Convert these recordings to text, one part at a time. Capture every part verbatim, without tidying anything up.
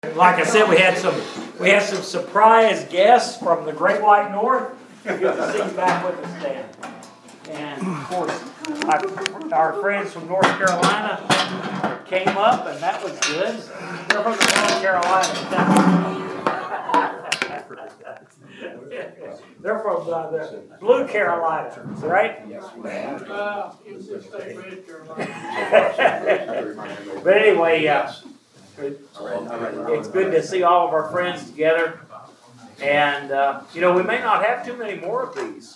Like I said, we had some we had some surprise guests from the Great White North. Good to see you back with us, Dan. And of course, our, our friends from North Carolina came up, and that was good. They're from the North Carolina. They're from uh, the Blue Carolina, right? Uh, but anyway, uh, it's good to see all of our friends together. And, uh, you know, we may not have too many more of these.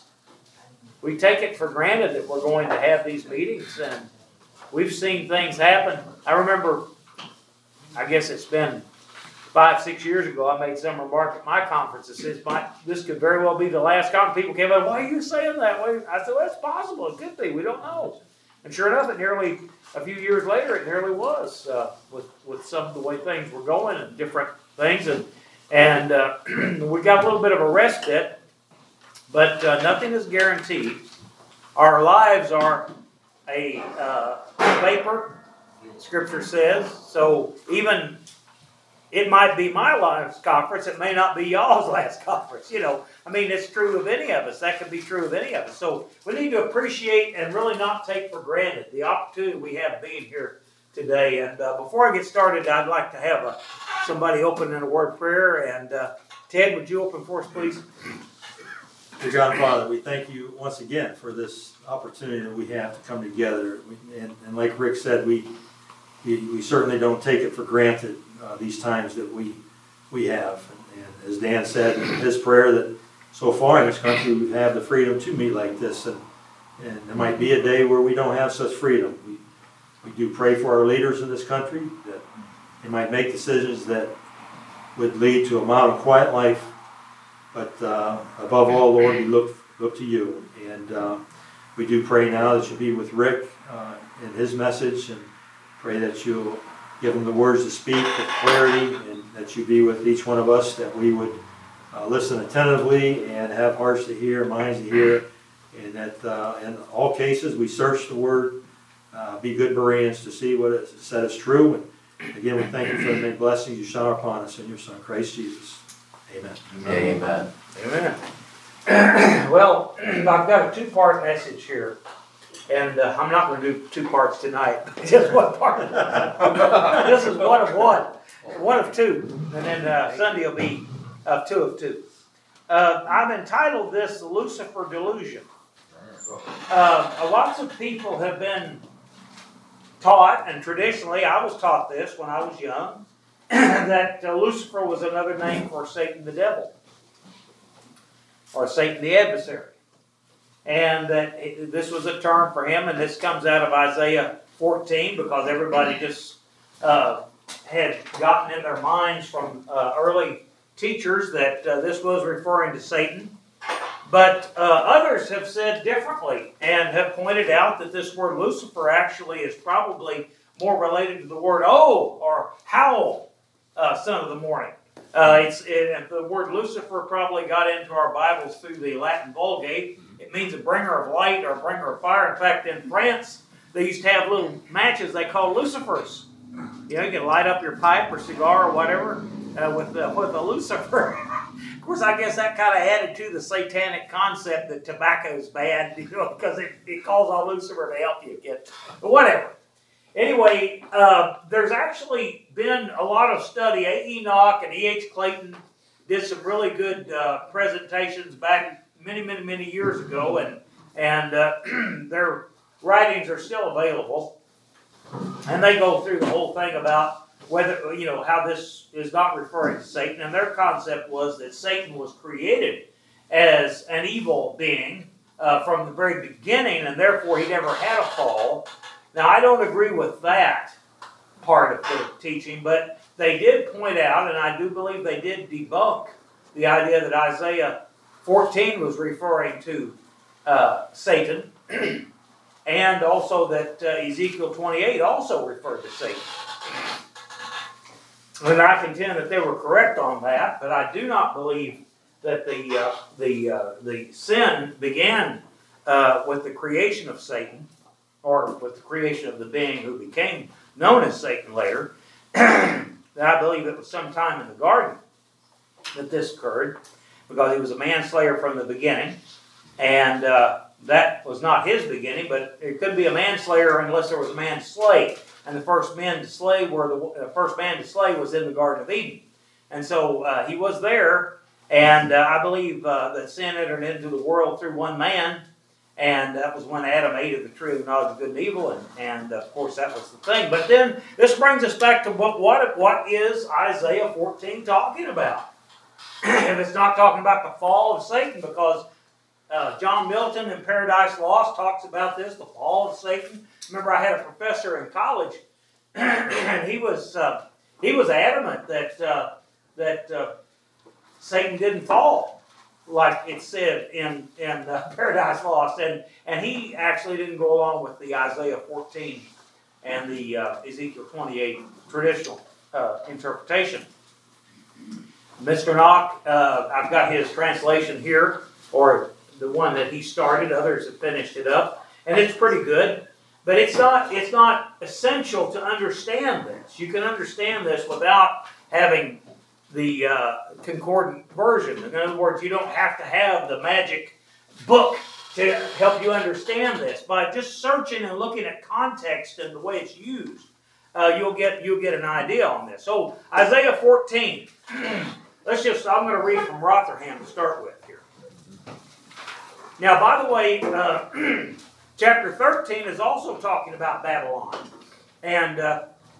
We take it for granted that we're going to have these meetings, and we've seen things happen. I remember, I guess it's been five, six years ago, I made some remark at my conference that says, my, this could very well be the last conference. People came up, why are you saying that? I said, well, it's possible. It could be. We don't know. And sure enough, it nearly, a few years later, it nearly was uh, with, with some of the way things were going and different things. And, and uh, we got a little bit of a respite, but uh, nothing is guaranteed. Our lives are a uh, vapor, Scripture says. So even it might be my last conference. It may not be y'all's last conference. You know, I mean, it's true of any of us. That could be true of any of us. So we need to appreciate and really not take for granted the opportunity we have being here today. And uh, before I get started, I'd like to have a, somebody open in a word of prayer. And uh, Ted, would you open for us, please? Dear God, Father, we thank you once again for this opportunity that we have to come together. And, and like Rick said, we, we we certainly don't take it for granted. Uh, these times that we we have, and, and as Dan said in his prayer, that so far in this country we've had the freedom to meet like this, and and there might be a day where we don't have such freedom. We we do pray for our leaders in this country that they might make decisions that would lead to a mild and quiet life, but uh, above all, Lord, we look look to you, and uh, we do pray now that you'll be with Rick uh, in his message, and pray that you'll give them the words to speak with clarity, and that you be with each one of us, that we would uh, listen attentively and have hearts to hear, minds to hear, and that uh, in all cases we search the Word, uh, be good Bereans to see what it said is true. And again, we thank you for the many blessings you shower upon us in your Son, Christ Jesus. Amen. Amen. Amen. Amen. Well, I've got a two-part message here. And uh, I'm not going to do two parts tonight. Just one part. This is one of one. One of two. And then uh, Sunday will be of two of two. Uh, I've entitled this The Lucifer Delusion. Uh, lots of people have been taught, and traditionally I was taught this when I was young, that uh, Lucifer was another name for Satan the devil. Or Satan the adversary. And that it, this was a term for him, and this comes out of Isaiah fourteen, because everybody just uh, had gotten in their minds from uh, early teachers that uh, this was referring to Satan. But uh, others have said differently and have pointed out that this word Lucifer actually is probably more related to the word "oh" or "howl," uh, son of the morning. Uh, it's it, the word Lucifer probably got into our Bibles through the Latin Vulgate. It means a bringer of light or a bringer of fire. In fact, in France, they used to have little matches they called lucifers. You know, you can light up your pipe or cigar or whatever uh, with uh, with a lucifer. Of course, I guess that kind of added to the satanic concept that tobacco is bad, you know, because it, it calls on Lucifer to help you get. But whatever. Anyway, uh, there's actually been a lot of study. A. Enoch and E H. Clayton did some really good uh, presentations back many, many, many years ago, and and uh, their writings are still available. And they go through the whole thing about whether, you know, how this is not referring to Satan. And their concept was that Satan was created as an evil being uh, from the very beginning, and therefore he never had a fall. Now, I don't agree with that part of the teaching, but they did point out, and I do believe they did debunk the idea that Isaiah fourteen was referring to uh, Satan, and also that uh, Ezekiel twenty-eight also referred to Satan. And I contend that they were correct on that, but I do not believe that the uh, the uh, the sin began uh, with the creation of Satan, or with the creation of the being who became known as Satan later. that I believe it was sometime in the garden that this occurred, because he was a manslayer from the beginning, and uh, that was not his beginning, but it couldn't be a manslayer unless there was a man slay, and the first men to slay were the uh, first man to slay was in the Garden of Eden, and so uh, he was there, and uh, I believe uh, that sin entered into the world through one man, and that was when Adam ate of the tree of the knowledge of good and evil, and, and of course that was the thing. But then this brings us back to what what, what is Isaiah fourteen talking about? If it's not talking about the fall of Satan, because uh, John Milton in Paradise Lost talks about this, the fall of Satan. Remember, I had a professor in college, and he was uh, he was adamant that uh, that uh, Satan didn't fall, like it said in in uh, Paradise Lost, and and he actually didn't go along with the Isaiah fourteen and the uh, Ezekiel twenty-eight traditional uh, interpretation. Mister Knock, uh, I've got his translation here, or the one that he started. Others have finished it up, and it's pretty good. But it's not it's not essential to understand this. You can understand this without having the uh, concordant version. In other words, you don't have to have the magic book to help you understand this. By just searching and looking at context and the way it's used, uh, you'll get you'll get an idea on this. So Isaiah fourteen. Let's just, I'm going to read from Rotherham to start with here. Now, by the way, uh, chapter thirteen is also talking about Babylon. And uh,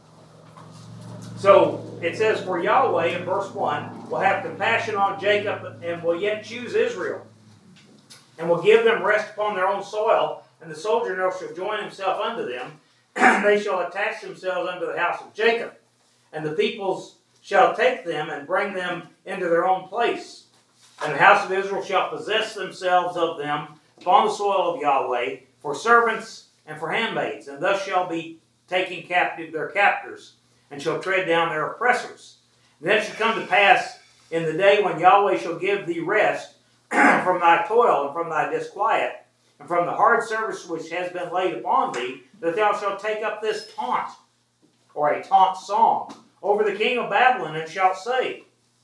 so it says, for Yahweh, in verse one, will have compassion on Jacob and will yet choose Israel, and will give them rest upon their own soil, and the sojourner shall join himself unto them. They shall attach themselves unto the house of Jacob, and the peoples shall take them and bring them into their own place. And the house of Israel shall possess themselves of them upon the soil of Yahweh for servants and for handmaids, and thus shall be taking captive their captors, and shall tread down their oppressors. And then it shall come to pass in the day when Yahweh shall give thee rest from thy toil and from thy disquiet, and from the hard service which has been laid upon thee, that thou shalt take up this taunt, or a taunt song, over the king of Babylon, and shalt say,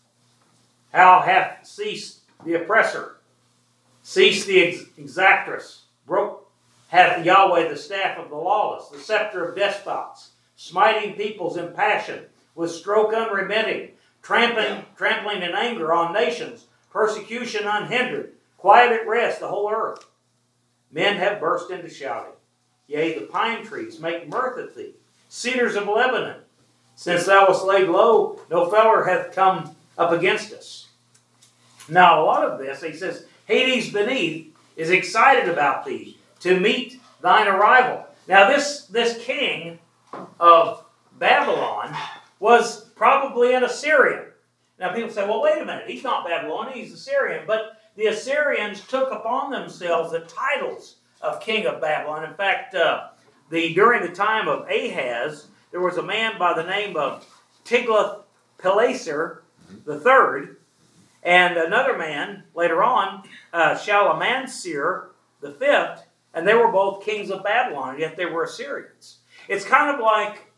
how hath ceased the oppressor, ceased the ex- exactress, broke hath Yahweh the staff of the lawless, the scepter of despots, smiting peoples in passion, with stroke unremitting, trampling, trampling in anger on nations, persecution unhindered, quiet at rest the whole earth. Men have burst into shouting. Yea, the pine trees make mirth at thee, cedars of Lebanon. Since thou wast laid low, no feller hath come up against us. Now, a lot of this, he says, Hades beneath is excited about thee to meet thine arrival. Now, this, this king of Babylon was probably an Assyrian. Now, people say, well, wait a minute, he's not Babylonian, he's Assyrian. But the Assyrians took upon themselves the titles of king of Babylon. In fact, uh, the during the time of Ahaz, there was a man by the name of Tiglath-Pileser the third, and another man later on, uh, Shalmaneser the fifth, and they were both kings of Babylon, yet they were Assyrians. It's kind of like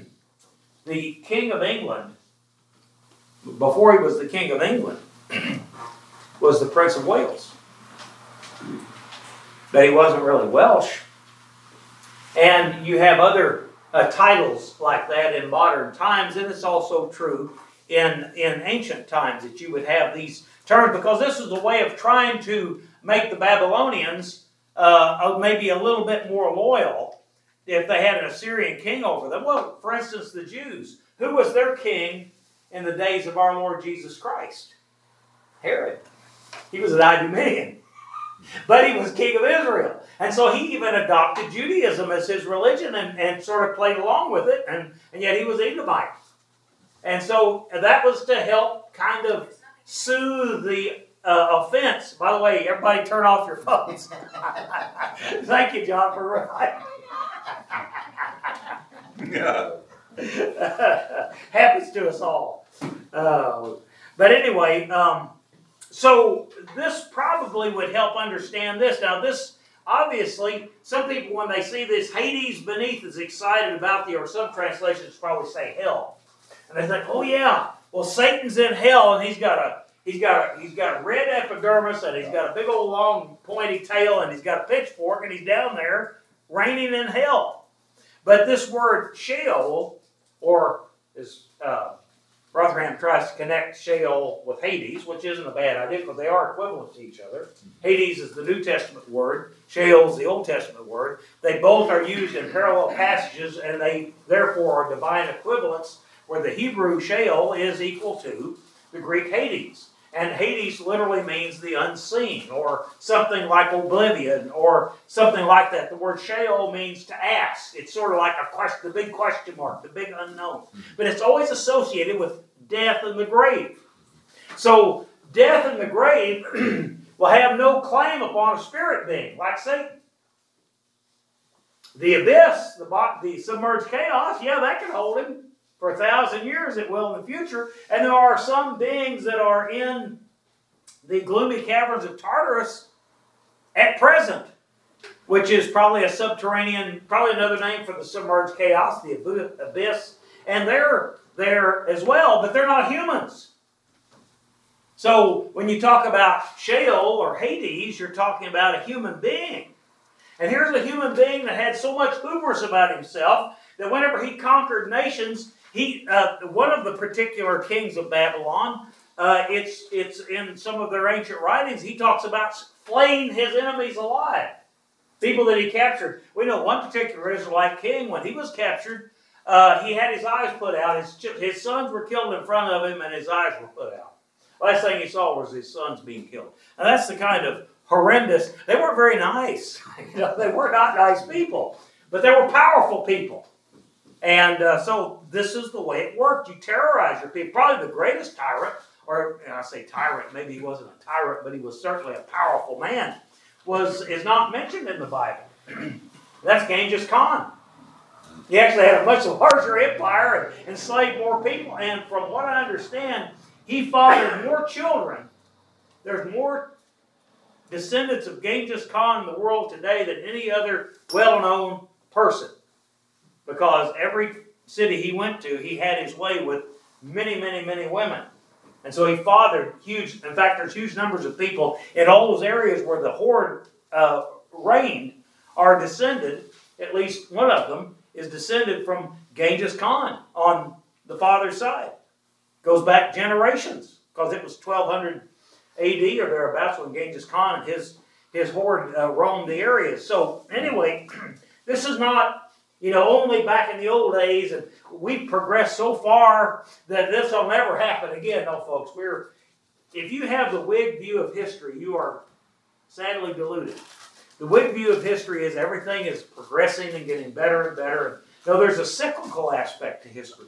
the king of England, before he was the king of England, was the Prince of Wales. But he wasn't really Welsh. And you have other uh, titles like that in modern times, and it's also true in, in ancient times that you would have these terms, because this is a way of trying to make the Babylonians uh, maybe a little bit more loyal if they had an Assyrian king over them. Well, for instance, the Jews. Who was their king in the days of our Lord Jesus Christ? Herod. He was an Idumean. But he was king of Israel. And so he even adopted Judaism as his religion and, and sort of played along with it. And, and yet he was Edomite. And so that was to help kind of soothe the uh, offense. By the way, everybody turn off your phones. Thank you, John, for reminding me. Happens to us all. Uh, but anyway, um, so this probably would help understand this. Now this, obviously, some people when they see this Hades beneath is excited about the, or some translations probably say hell. And they think, oh yeah, well Satan's in hell and he's got a he's got a he's got a red epidermis and he's got a big old long pointy tail and he's got a pitchfork and he's down there reigning in hell. But this word Sheol, or as uh, Rotherham tries to connect Sheol with Hades, which isn't a bad idea because they are equivalent to each other. Hades is the New Testament word. Sheol is the Old Testament word. They both are used in parallel passages, and they therefore are divine equivalents, where the Hebrew Sheol is equal to the Greek Hades. And Hades literally means the unseen, or something like oblivion, or something like that. The word Sheol means to ask. It's sort of like a question, the big question mark, the big unknown. But it's always associated with death and the grave. So death and the grave will have no claim upon a spirit being, like Satan. The abyss, the, the submerged chaos, yeah, that can hold him. For a thousand years it will in the future. And there are some beings that are in the gloomy caverns of Tartarus at present, which is probably a subterranean, probably another name for the submerged chaos, the abyss. And they're there as well, but they're not humans. So when you talk about Sheol or Hades, you're talking about a human being. And here's a human being that had so much hubris about himself that whenever he conquered nations, He, uh, one of the particular kings of Babylon, uh, it's it's in some of their ancient writings, he talks about flaying his enemies alive. People that he captured. We know one particular Israelite king, when he was captured, uh, he had his eyes put out. His, his sons were killed in front of him and his eyes were put out. Last thing he saw was his sons being killed. And that's the kind of horrendous, they weren't very nice. You know, they were not nice people, but they were powerful people. And uh, so this is the way it worked. You terrorize your people. Probably the greatest tyrant, or you know, I say tyrant, maybe he wasn't a tyrant, but he was certainly a powerful man, was is not mentioned in the Bible. That's Genghis Khan. He actually had a much larger empire and enslaved more people. And from what I understand, he fathered more children. There's more descendants of Genghis Khan in the world today than any other well-known person. Because every city he went to, he had his way with many, many, many women. And so he fathered huge, in fact, there's huge numbers of people in all those areas where the horde uh, reigned are descended, at least one of them, is descended from Genghis Khan on the father's side. Goes back generations, because it was twelve hundred A D or thereabouts when Genghis Khan and his, his horde uh, roamed the areas. So anyway, this is not... You know, only back in the old days, and we've progressed so far that this will never happen again. No, folks, we're, if you have the Whig view of history, you are sadly deluded. The Whig view of history is everything is progressing and getting better and better. No, there's a cyclical aspect to history.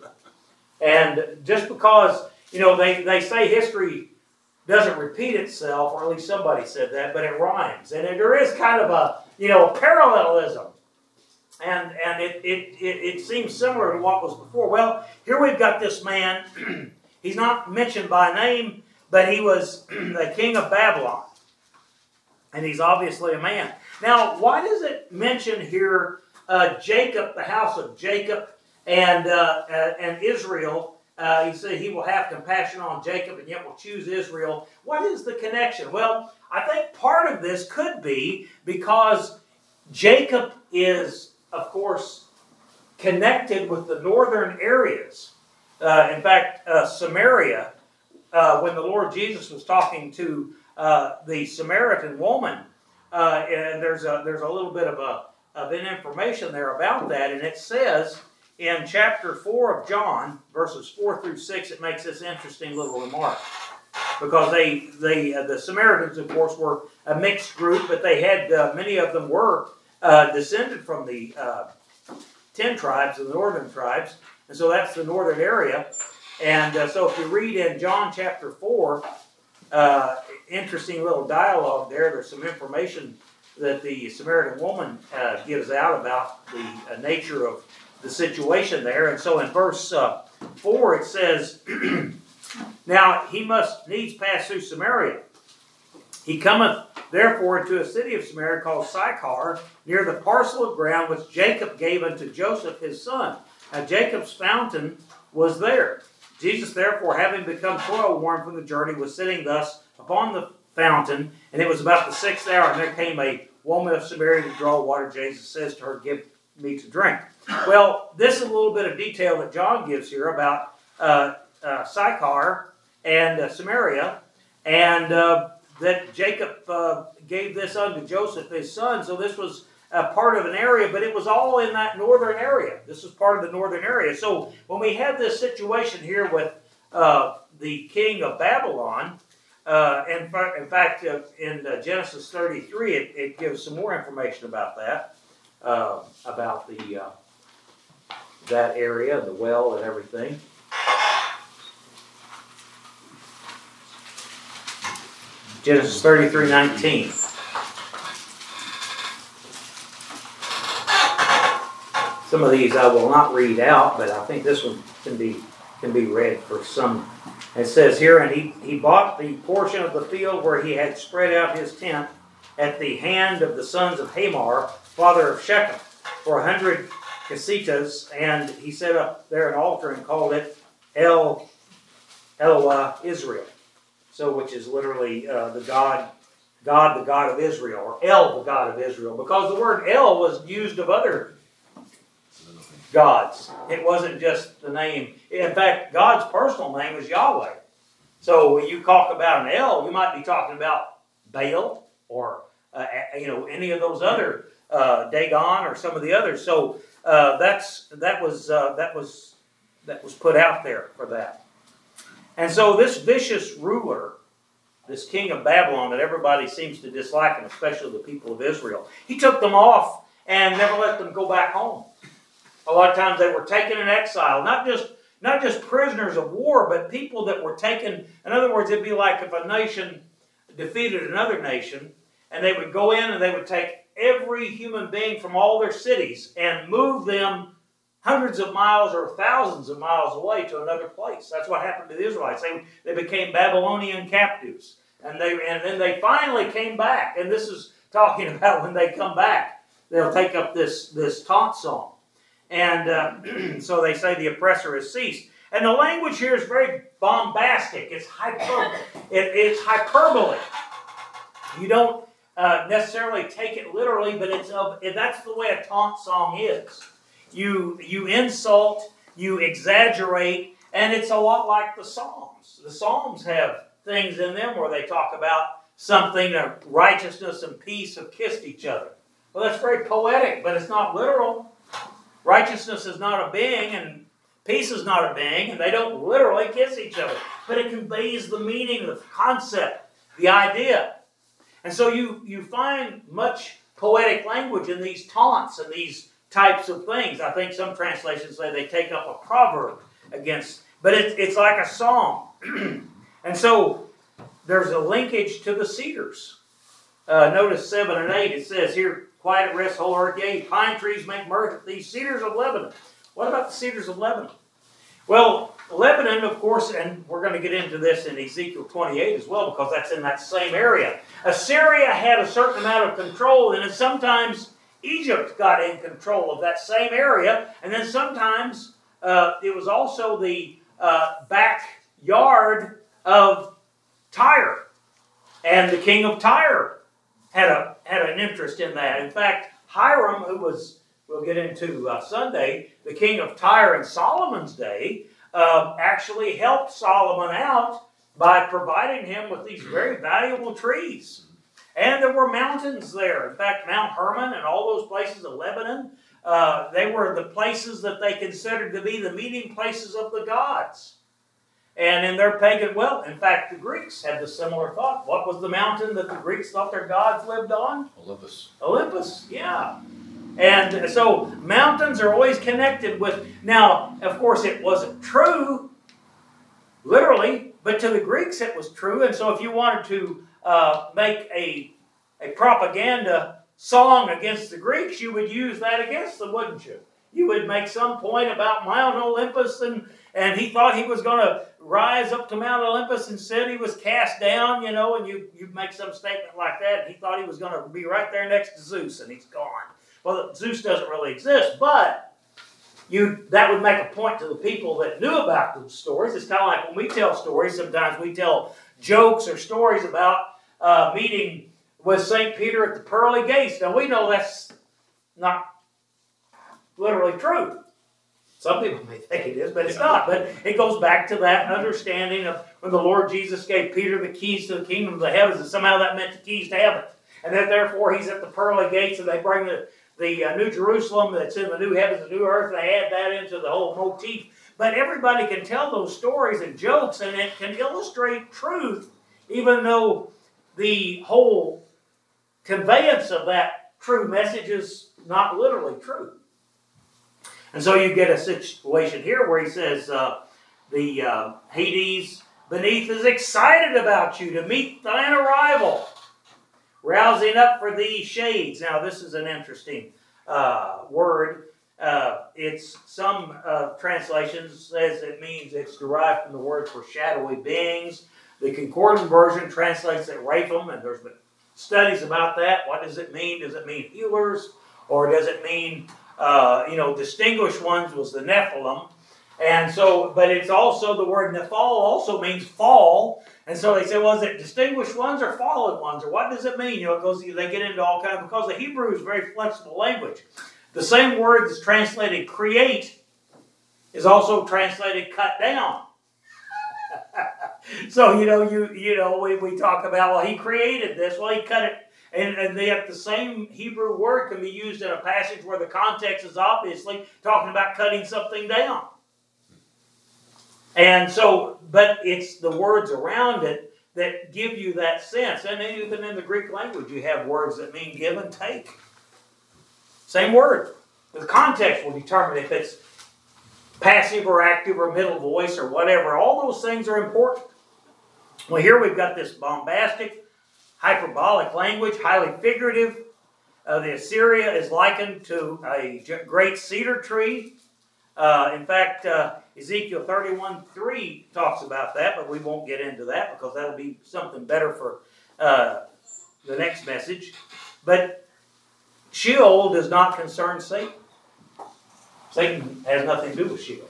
And just because, you know, they, they say history doesn't repeat itself, or at least somebody said that, but it rhymes. And there is kind of a, you know, a parallelism. And and it, it, it, it seems similar to what was before. Well, here we've got this man. He's not mentioned by name, but he was the king of Babylon. And he's obviously a man. Now, why does it mention here uh, Jacob, the house of Jacob, and, uh, uh, and Israel? Uh, he said he will have compassion on Jacob and yet will choose Israel. What is the connection? Well, I think part of this could be because Jacob is... of course, connected with the northern areas. Uh, in fact, uh, Samaria, uh, when the Lord Jesus was talking to uh, the Samaritan woman, uh, and there's a there's a little bit of a of an information there about that, and it says in chapter four of John, verses four through six, it makes this interesting little remark. Because they they uh, the Samaritans, of course, were a mixed group, but they had uh, many of them were. Uh, descended from the uh, ten tribes, the northern tribes, and so that's the northern area. And uh, so if you read in John chapter four, uh, interesting little dialogue there. There's some information that the Samaritan woman uh, gives out about the uh, nature of the situation there. And so in verse uh, four it says, now he must needs pass through Samaria. He cometh therefore into a city of Samaria called Sychar, near the parcel of ground which Jacob gave unto Joseph his son. Now Jacob's fountain was there. Jesus, therefore, having become toil-worn from the journey, was sitting thus upon the fountain, and it was about the sixth hour, and there came a woman of Samaria to draw water. Jesus says to her, give me to drink. Well, this is a little bit of detail that John gives here about uh, uh, Sychar and uh, Samaria, and uh, that Jacob uh, gave this unto Joseph, his son. So this was uh, part of an area, but it was all in that northern area. This was part of the northern area. So when we have this situation here with uh, the king of Babylon, uh, and in fact, uh, in uh, Genesis thirty-three, it, it gives some more information about that, uh, about the uh, that area, the well, and everything. Genesis thirty-three nineteen. Some of these I will not read out, but I think this one can be can be read for some. It says here, and he, he bought the portion of the field where he had spread out his tent at the hand of the sons of Hamor, father of Shechem, for a hundred casitas, and he set up there an altar and called it El Eloah Israel. So, which is literally uh, the God, God, the God of Israel, or El, the God of Israel, because the word El was used of other gods. It wasn't just the name. In fact, God's personal name is Yahweh. So when you talk about an El, you might be talking about Baal or uh, you know any of those other uh, Dagon or some of the others. So uh, that's that was uh, that was that was put out there for that. And so this vicious ruler, this king of Babylon that everybody seems to dislike, and especially the people of Israel, he took them off and never let them go back home. A lot of times they were taken in exile, not just not just prisoners of war, but people that were taken. In other words, it'd be like if a nation defeated another nation, and they would go in and they would take every human being from all their cities and move them hundreds of miles or thousands of miles away to another place. That's what happened to the Israelites. They, they became Babylonian captives. And they and then they finally came back. And this is talking about when they come back. They'll take up this, this taunt song. And uh, so they say the oppressor has ceased. And the language here is very bombastic. It's hyperbole. It, it's hyperbole. You don't uh, necessarily take it literally, but it's of, that's the way a taunt song is. You you insult, you exaggerate, and it's a lot like the Psalms. The Psalms have things in them where they talk about something that righteousness and peace have kissed each other. Well, that's very poetic, but it's not literal. Righteousness is not a being, and peace is not a being, and they don't literally kiss each other. But it conveys the meaning, the concept, the idea. And so you, you find much poetic language in these taunts and these types of things. I think some translations say they take up a proverb against, but it, it's like a song. And so there's a linkage to the cedars. Uh, notice seven and eight, it says here, quiet at rest, whole earth, yea, pine trees make mirth at these cedars of Lebanon. What about the cedars of Lebanon? Well, Lebanon, of course, and we're going to get into this in Ezekiel twenty-eight as well, because that's in that same area. Assyria had a certain amount of control, and then sometimes Egypt got in control of that same area, and then sometimes uh, it was also the uh, backyard of Tyre, and the king of Tyre had a had an interest in that. In fact, Hiram, who was, we'll get into uh, Sunday, the king of Tyre in Solomon's day, uh, actually helped Solomon out by providing him with these very valuable trees. And there were mountains there. In fact, Mount Hermon and all those places of Lebanon, uh, they were the places that they considered to be the meeting places of the gods. And in their pagan, well, in fact, the Greeks had the similar thought. What was the mountain that the Greeks thought their gods lived on? Olympus. Olympus, yeah. And so mountains are always connected with, now, of course, it wasn't true, literally, but to the Greeks it was true. And so if you wanted to uh, make a, a propaganda song against the Greeks, you would use that against them, wouldn't you? You would make some point about Mount Olympus, and, and he thought he was going to rise up to Mount Olympus and said he was cast down, you know, and you, you make some statement like that, and he thought he was going to be right there next to Zeus, and he's gone. Well, Zeus doesn't really exist, but you that would make a point to the people that knew about the stories. It's kind of like when we tell stories, sometimes we tell jokes or stories about uh, meeting with Saint Peter at the pearly gates. Now we know that's not literally true. Some people may think it is, but it's not. But it goes back to that understanding of when the Lord Jesus gave Peter the keys to the kingdom of the heavens, and somehow that meant the keys to heaven. And that therefore he's at the pearly gates, and they bring the, the uh, New Jerusalem that's in the new heavens and new earth, and they add that into the whole motif. But everybody can tell those stories and jokes, and it can illustrate truth, even though the whole conveyance of that true message is not literally true. And so you get a situation here where he says, uh, the uh, Hades beneath is excited about you to meet thine arrival, rousing up for thee shades. Now this is an interesting uh, word. Uh, it's some uh, translations says it means it's derived from the word for shadowy beings. The Concordant version translates it Raphaim, and there's been studies about that. What does it mean? Does it mean healers, or does it mean Uh, you know, distinguished ones was the Nephilim. And so, but it's also, the word Nephal also means fall. And so they say, well, is it distinguished ones or fallen ones? Or what does it mean? You know, it goes, they get into all kinds, because the Hebrew is very flexible language. The same word that's translated create is also translated cut down. So, you know, you you know, we, we talk about, well, he created this, well, he cut it. And, and yet the same Hebrew word can be used in a passage where the context is obviously talking about cutting something down. And so, but it's the words around it that give you that sense. And even in the Greek language, you have words that mean give and take. Same word. The context will determine if it's passive or active or middle voice or whatever. All those things are important. Well, here we've got this bombastic, hyperbolic language, highly figurative. Uh, the Assyria is likened to a great cedar tree. Uh, in fact, uh, Ezekiel thirty-one three talks about that, but we won't get into that because that'll be something better for uh, the next message. But Sheol does not concern Satan. Satan has nothing to do with Sheol.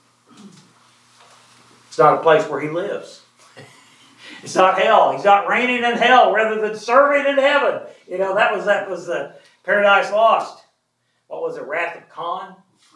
It's not a place where he lives. It's not hell. He's not reigning in hell rather than serving in heaven. You know, that was that was the Paradise Lost. What was it? Wrath of Khan?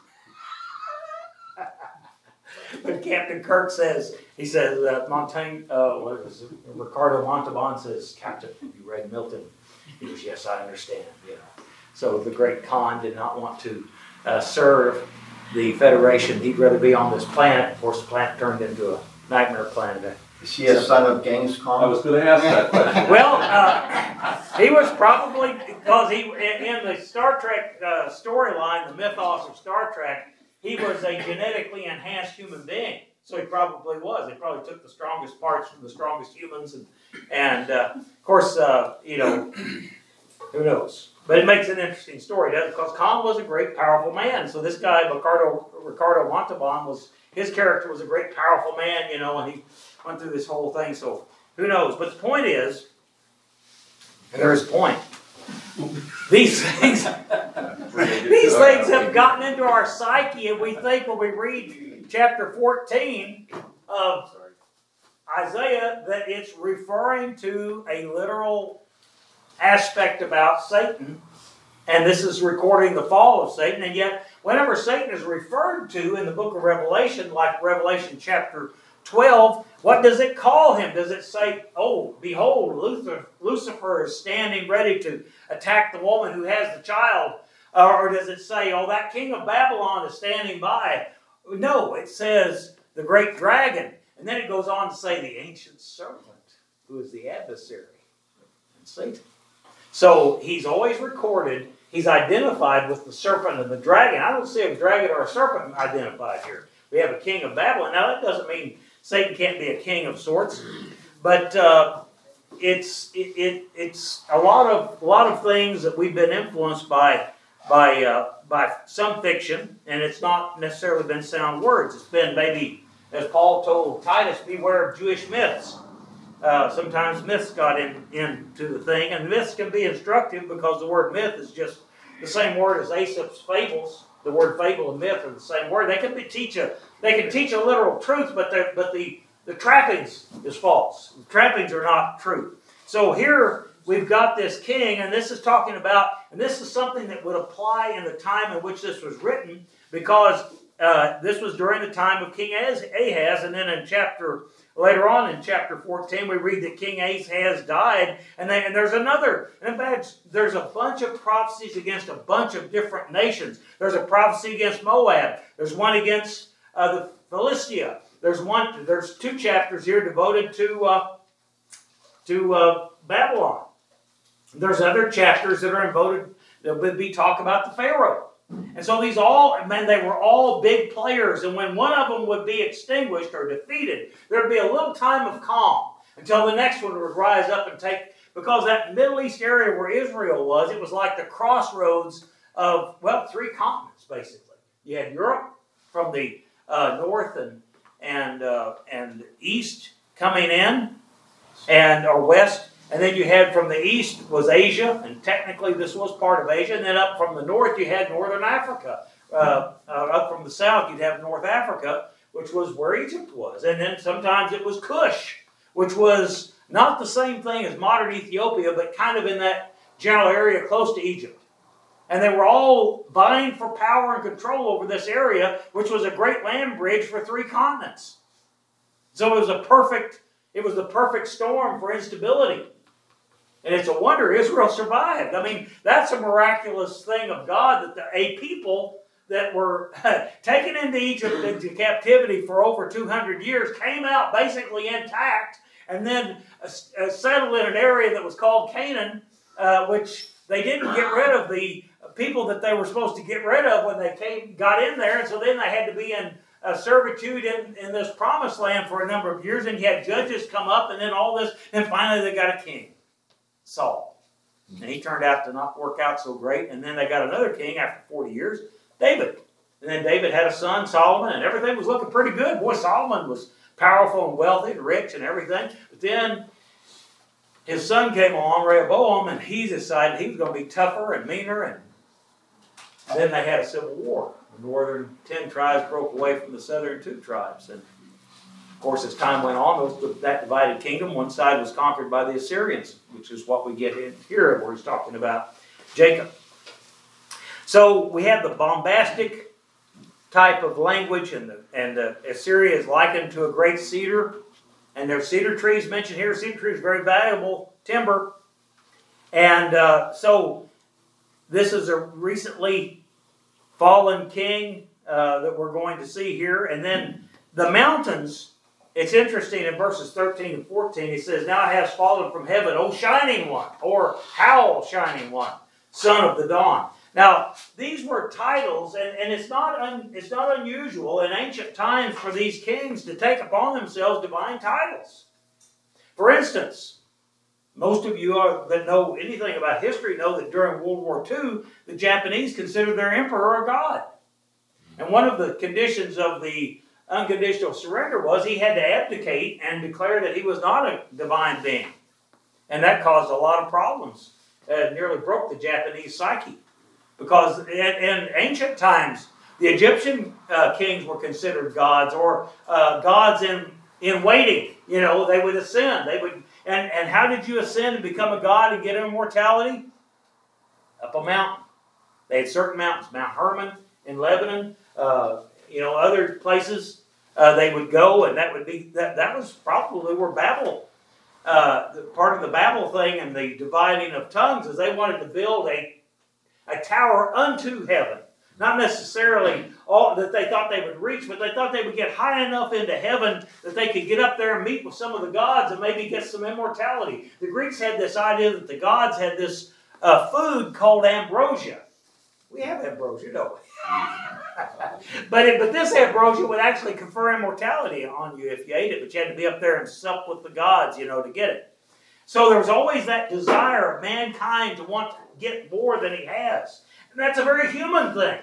But Captain Kirk says, he says, uh, Montaigne, uh, what is it? Ricardo Montalban says, Captain, have you read Milton? He goes, yes, I understand. You know. So the great Khan did not want to uh, serve the Federation. He'd rather be on this planet. Of course, the planet turned into a nightmare planet. Is he a son of Genghis Khan? I was going to ask that question. Well, uh, he was probably, because he in the Star Trek uh, storyline, the mythos of Star Trek, he was a genetically enhanced human being. So he probably was. They probably took the strongest parts from the strongest humans. And, and uh, of course, uh, you know, who knows? But it makes an interesting story, doesn't it? Because Khan was a great, powerful man. So this guy, Ricardo, Ricardo Montalban, was, his character was a great, powerful man, you know, and he went through this whole thing. So who knows? But the point is, and there is a point, these things, these things have gotten into our psyche, and we think when we read chapter fourteen of Isaiah that it's referring to a literal aspect about Satan, and this is recording the fall of Satan. And yet, whenever Satan is referred to in the book of Revelation, like Revelation chapter twelve, what does it call him? Does it say, oh, behold, Lucifer, Lucifer is standing ready to attack the woman who has the child? Or does it say, oh, that king of Babylon is standing by? No, it says the great dragon. And then it goes on to say the ancient serpent, who is the adversary, and Satan. So he's always recorded, he's identified with the serpent and the dragon. I don't see a dragon or a serpent identified here. We have a king of Babylon. Now that doesn't mean Satan can't be a king of sorts, but uh, it's it, it it's a lot of a lot of things that we've been influenced by by uh, by some fiction, and it's not necessarily been sound words. It's been maybe, as Paul told Titus, beware of Jewish myths. Uh, sometimes myths got in into the thing, and myths can be instructive because the word myth is just the same word as Aesop's fables. The word fable and myth are the same word. They can be, teach a they can teach a literal truth, but the but the the trappings is false. The trappings are not truth. So here we've got this king, and this is talking about, and this is something that would apply in the time in which this was written, because uh, this was during the time of King Ahaz, and then in chapter later on in chapter fourteen, we read that King Ahaz died, and, then, and there's another. And in fact, there's a bunch of prophecies against a bunch of different nations. There's a prophecy against Moab. There's one against uh, the Philistia. There's one. There's two chapters here devoted to uh, to uh, Babylon. There's other chapters that are devoted that would be talk about the Pharaoh. And so these all, man, they were all big players. And when one of them would be extinguished or defeated, there'd be a little time of calm until the next one would rise up and take, because that Middle East area where Israel was, it was like the crossroads of, well, three continents, basically. You had Europe from the uh, north and and uh, and east coming in, and or west. And then you had from the east was Asia, and technically this was part of Asia. And then up from the north you had northern Africa. Uh, uh, up from the south you'd have North Africa, which was where Egypt was. And then sometimes it was Cush, which was not the same thing as modern Ethiopia, but kind of in that general area close to Egypt. And they were all vying for power and control over this area, which was a great land bridge for three continents. So it was a perfect, it was the perfect storm for instability. And it's a wonder Israel survived. I mean, that's a miraculous thing of God, that the, a people that were taken into Egypt into captivity for over two hundred years came out basically intact, and then uh, uh, settled in an area that was called Canaan, uh, which they didn't get rid of the people that they were supposed to get rid of when they came got in there, and so then they had to be in uh, servitude in, in this promised land for a number of years, and you had judges come up, and then all this, and finally they got a king. Saul. And he turned out to not work out so great. And then they got another king after forty years, David. And then David had a son, Solomon, and everything was looking pretty good. Boy, Solomon was powerful and wealthy and rich and everything. But then his son came along, Rehoboam, and he decided he was going to be tougher and meaner. And then they had a civil war. The northern ten tribes broke away from the southern two tribes. And of course, as time went on, those, that divided kingdom, one side was conquered by the Assyrians, which is what we get in here where he's talking about Jacob. So we have the bombastic type of language, and the, and the Assyria is likened to a great cedar. And there's cedar trees mentioned here. Cedar trees, very valuable timber. And uh, so this is a recently fallen king uh, that we're going to see here. And then the mountains. It's interesting in verses thirteen and fourteen, he says, "Now has fallen from heaven, O shining one," or "Howl, shining one, son of the dawn." Now, these were titles, and, and it's not un, it's not unusual in ancient times for these kings to take upon themselves divine titles. For instance, most of you are, that know anything about history know that during World War Two, the Japanese considered their emperor a god. And one of the conditions of the unconditional surrender was he had to abdicate and declare that he was not a divine being. And that caused a lot of problems. It nearly broke the Japanese psyche. Because in, in ancient times, the Egyptian uh, kings were considered gods, or uh, gods in, in waiting. You know, they would ascend. They would, and, and how did you ascend and become a god and get immortality? Up a mountain. They had certain mountains. Mount Hermon in Lebanon, uh, you know, other places uh, they would go, and that would be that. That was probably where Babel, uh, the, part of the Babel thing and the dividing of tongues, is they wanted to build a a tower unto heaven, not necessarily all that they thought they would reach, but they thought they would get high enough into heaven that they could get up there and meet with some of the gods and maybe get some immortality. The Greeks had this idea that the gods had this uh, food called ambrosia. We have ambrosia, don't we? but it, but this ambrosia would actually confer immortality on you if you ate it, but you had to be up there and sup with the gods, you know, to get it. So there was always that desire of mankind to want to get more than he has. And that's a very human thing.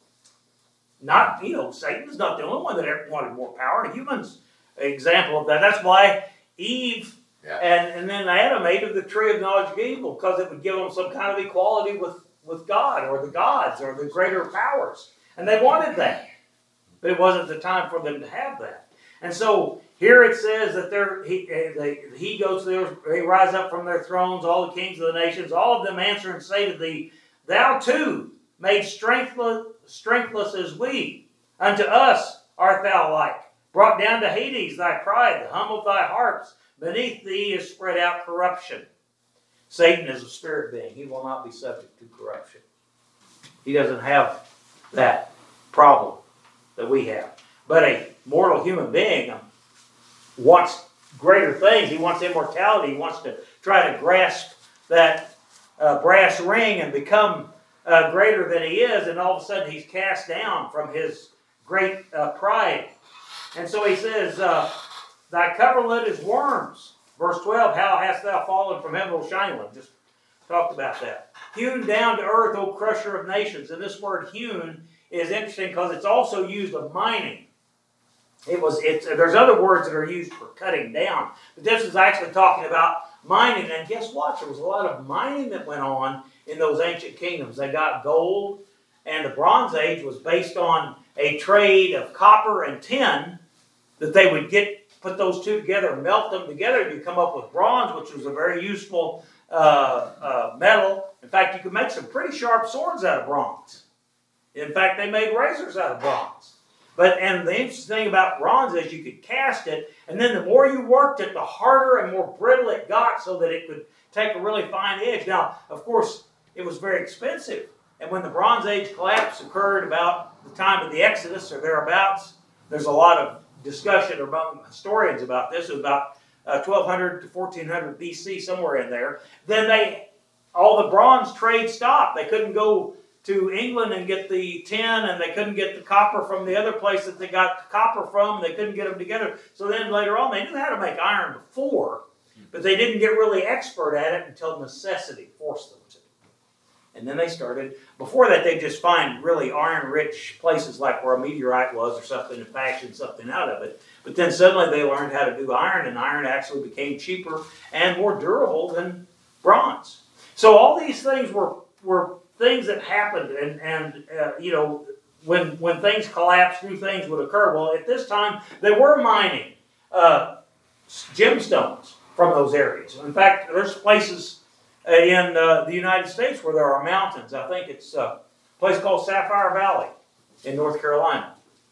Not, you know, Satan's not the only one that ever wanted more power. Humans, example of that. That's why Eve yeah. and, and then Adam ate of the tree of knowledge of evil, because it would give them some kind of equality with with God or the gods or the greater powers. And they wanted that. But it wasn't the time for them to have that. And so here it says that they're, he, they, he goes to their, they rise up from their thrones, all the kings of the nations, all of them answer and say to thee, Thou too, made strengthless, strengthless as we, unto us art thou like. Brought down to Hades thy pride, the hum of thy harps. Beneath thee is spread out corruption. Satan is a spirit being. He will not be subject to corruption. He doesn't have that problem that we have. But a mortal human being wants greater things. He wants immortality. He wants to try to grasp that uh, brass ring and become uh, greater than he is. And all of a sudden he's cast down from his great uh, pride. And so he says, uh, Thy coverlet is worms. Verse twelve, How hast thou fallen from heaven, O Shineland? Just talked about that. Hewn down to earth, O crusher of nations. And this word hewn is interesting because it's also used of mining. It was. It's, there's other words that are used for cutting down. But this is actually talking about mining. And guess what? There was a lot of mining that went on in those ancient kingdoms. They got gold. And the Bronze Age was based on a trade of copper and tin that they would get, put those two together, melt them together, and you come up with bronze, which was a very useful uh, uh, metal. In fact, you could make some pretty sharp swords out of bronze. In fact, they made razors out of bronze. But and the interesting thing about bronze is you could cast it, and then the more you worked it, the harder and more brittle it got, so that it could take a really fine edge. Now, of course, it was very expensive. And when the Bronze Age collapse occurred about the time of the Exodus or thereabouts, there's a lot of discussion among historians about this, about uh, twelve hundred to fourteen hundred B C, somewhere in there. Then they, all the bronze trade stopped. They couldn't go to England and get the tin, and they couldn't get the copper from the other place that they got copper from. They couldn't get them together. So then later on, they knew how to make iron before, but they didn't get really expert at it until necessity forced them to. And then they started, before that they'd just find really iron-rich places like where a meteorite was or something and fashion something out of it. But then suddenly they learned how to do iron, and iron actually became cheaper and more durable than bronze. So all these things were, were things that happened, and, and uh, you know, when, when things collapsed, new things would occur. Well, at this time, they were mining uh, gemstones from those areas. In fact, there's places in uh, the United States where there are mountains. I think it's a place called Sapphire Valley in North Carolina.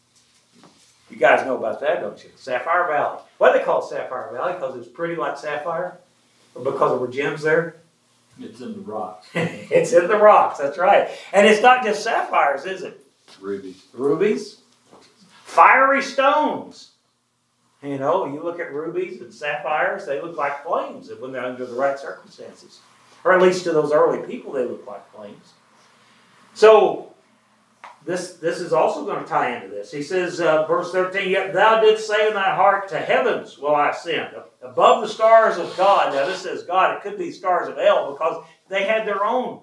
You guys know about that, don't you? Sapphire Valley. Why do they call it Sapphire Valley? Because it's pretty like sapphire? Or because there were gems there? It's in the rocks. It's in the rocks, that's right. And it's not just sapphires, is it? Rubies. Rubies. Fiery stones. You know, you look at rubies and sapphires, they look like flames when they're under the right circumstances. Or at least to those early people, they look like flames. So, this this is also going to tie into this. He says, uh, verse thirteen, Yet thou didst say in thy heart, To heavens will I ascend, above the stars of God. Now this says God, it could be stars of hell, because they had their own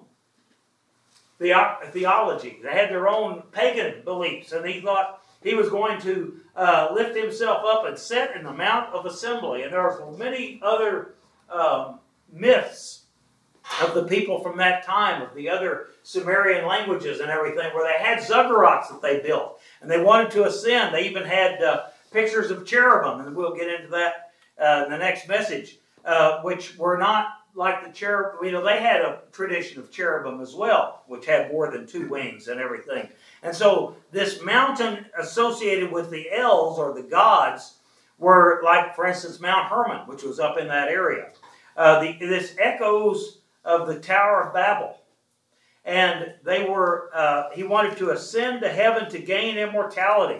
the- theology. They had their own pagan beliefs. And he thought he was going to uh, lift himself up and sit in the Mount of Assembly. And there are many other um, myths of the people from that time, of the other Sumerian languages and everything, where they had ziggurats that they built, and they wanted to ascend. They even had uh, pictures of cherubim, and we'll get into that uh, in the next message, uh, which were not like the cherubim. You know, they had a tradition of cherubim as well, which had more than two wings and everything. And so this mountain associated with the elves, or the gods, were like, for instance, Mount Hermon, which was up in that area. Uh, the, this echoes of the Tower of Babel. And they were, uh, he wanted to ascend to heaven to gain immortality.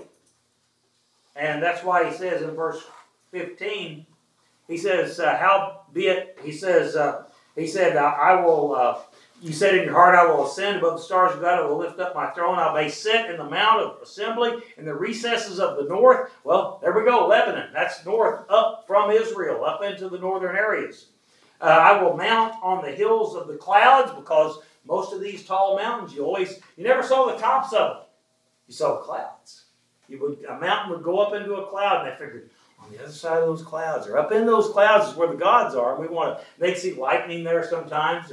And that's why he says in verse fifteen, he says, uh, howbeit, he says, uh, he said, I will, uh, you said in your heart, I will ascend above the stars of God, I will lift up my throne, I may sit in the mount of assembly, in the recesses of the north. Well, there we go, Lebanon. That's north, up from Israel, up into the northern areas. Uh, I will mount on the hills of the clouds, because most of these tall mountains, you always, you never saw the tops of them. You saw the clouds. You would, a mountain would go up into a cloud, and they figured, on the other side of those clouds, or up in those clouds is where the gods are. And we want to, they'd see lightning there sometimes. And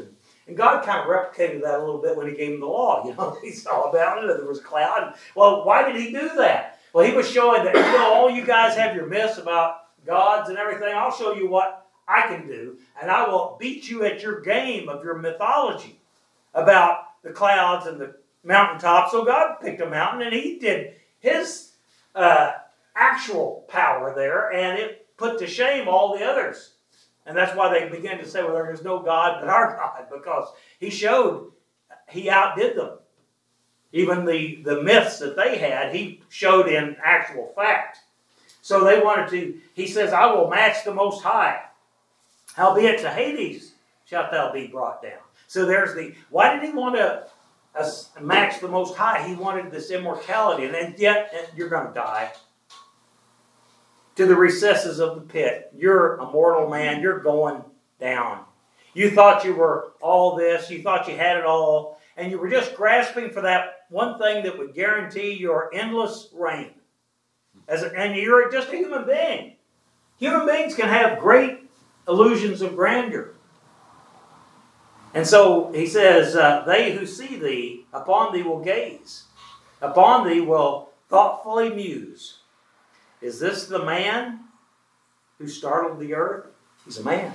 And God kind of replicated that a little bit when he gave him the law. You know, he saw about it, and there was a cloud. Well, why did he do that? Well, he was showing that, you know, all you guys have your myths about gods and everything. I'll show you what I can do, and I will beat you at your game of your mythology about the clouds and the mountaintop. So God picked a mountain, and he did his uh, actual power there, and it put to shame all the others. And that's why they began to say, well, there is no God but our God, because he showed he outdid them. Even the, the myths that they had, he showed in actual fact. So they wanted to, he says, I will match the Most High. Howbeit to Hades shalt thou be brought down. So there's the, why did he want to uh, match the Most High? He wanted this immortality, and then yet and you're going to die. To the recesses of the pit. You're a mortal man. You're going down. You thought you were all this. You thought you had it all. And you were just grasping for that one thing that would guarantee your endless reign. As a, and you're just a human being. Human beings can have great illusions of grandeur. And so he says, uh, they who see thee, upon thee will gaze. Upon thee will thoughtfully muse. Is this the man who startled the earth? He's a man.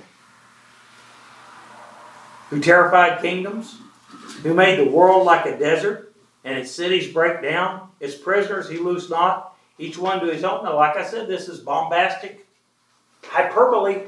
Who terrified kingdoms? Who made the world like a desert, and its cities break down? Its prisoners he loosed not, each one to his own. Now, like I said, this is bombastic hyperbole.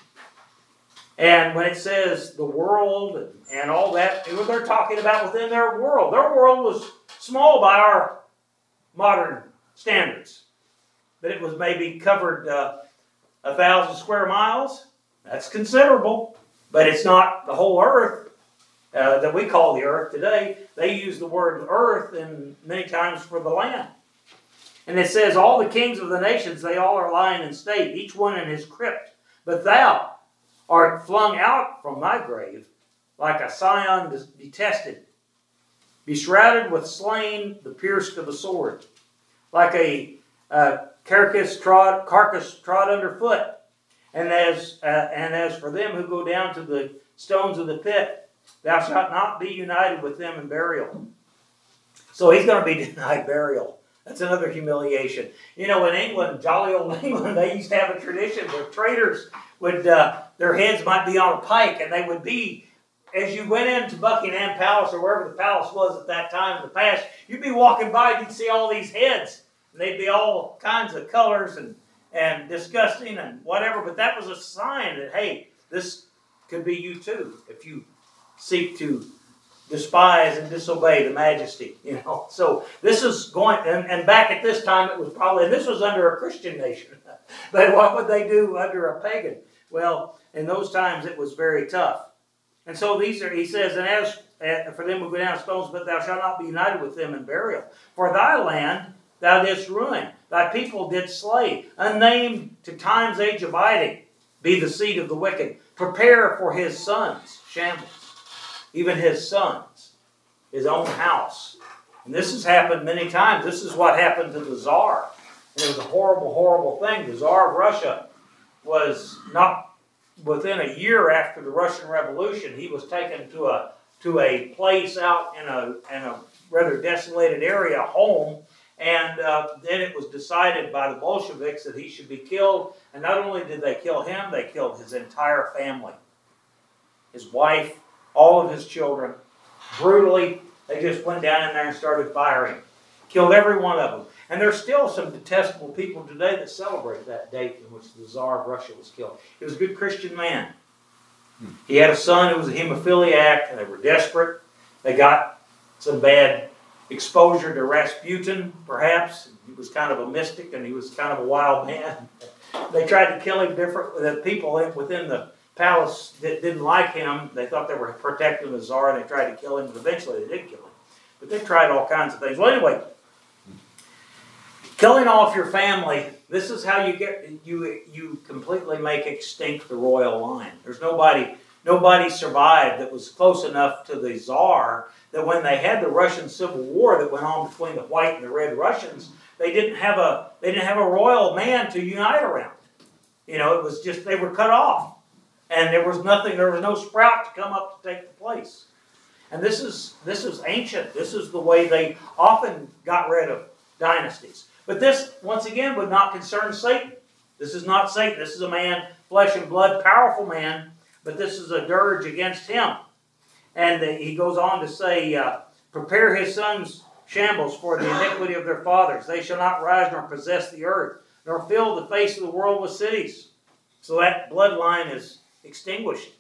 And when it says the world and, and all that, what they're talking about within their world. Their world was small by our modern standards. But it was maybe covered uh, a thousand square miles. That's considerable. But it's not the whole earth uh, that we call the earth today. They use the word earth in many times for the land. And it says, all the kings of the nations, they all are lying in state, each one in his crypt. But thou art flung out from thy grave like a scion detested, beshrouded with slain, the pierced of the sword, like a uh, carcass trod, carcass trod underfoot. And as uh, and as for them who go down to the stones of the pit, thou shalt not be united with them in burial. So he's going to be denied burial. That's another humiliation. You know, in England, jolly old England, they used to have a tradition where traitors would, uh, their heads might be on a pike, and they would be, as you went into Buckingham Palace or wherever the palace was at that time in the past, you'd be walking by and you'd see all these heads. And they'd be all kinds of colors and, and disgusting and whatever, but that was a sign that, hey, this could be you too, if you seek to despise and disobey the majesty, you know. So this is going, and, and back at this time it was probably, and this was under a Christian nation. But what would they do under a pagan? Well, in those times it was very tough. And so these are, he says, and as uh, for them who go down stones, but thou shalt not be united with them in burial. For thy land thou didst ruin, thy people did slay, unnamed to time's age abiding, be the seed of the wicked. Prepare for his sons, shambles. Even his sons, his own house. And this has happened many times. This is what happened to the Tsar. And it was a horrible, horrible thing. The Tsar of Russia was not, within a year after the Russian Revolution, he was taken to a to a place out in a, in a rather desolated area, home, and uh, then it was decided by the Bolsheviks that he should be killed. And not only did they kill him, they killed his entire family. His wife, all of his children, brutally, they just went down in there and started firing. Killed every one of them. And there's still some detestable people today that celebrate that date in which the Tsar of Russia was killed. He was a good Christian man. Hmm. He had a son who was a hemophiliac, and they were desperate. They got some bad exposure to Rasputin, perhaps. He was kind of a mystic, and he was kind of a wild man. They tried to kill him different. The people within the palace that didn't like him, they thought they were protecting the Tsar, and they tried to kill him, but eventually they did kill him. But they tried all kinds of things. Well, anyway, killing off your family, this is how you get you you completely make extinct the royal line. There's nobody nobody survived that was close enough to the Tsar that when they had the Russian Civil War that went on between the white and the red Russians, they didn't have a they didn't have a royal man to unite around. You know, it was just they were cut off. And there was nothing, there was no sprout to come up to take the place. And this is this is ancient. This is the way they often got rid of dynasties. But this, once again, would not concern Satan. This is not Satan. This is a man, flesh and blood, powerful man, but this is a dirge against him. And he goes on to say, uh, prepare his sons' shambles for the iniquity of their fathers. They shall not rise nor possess the earth, nor fill the face of the world with cities. So that bloodline is extinguished.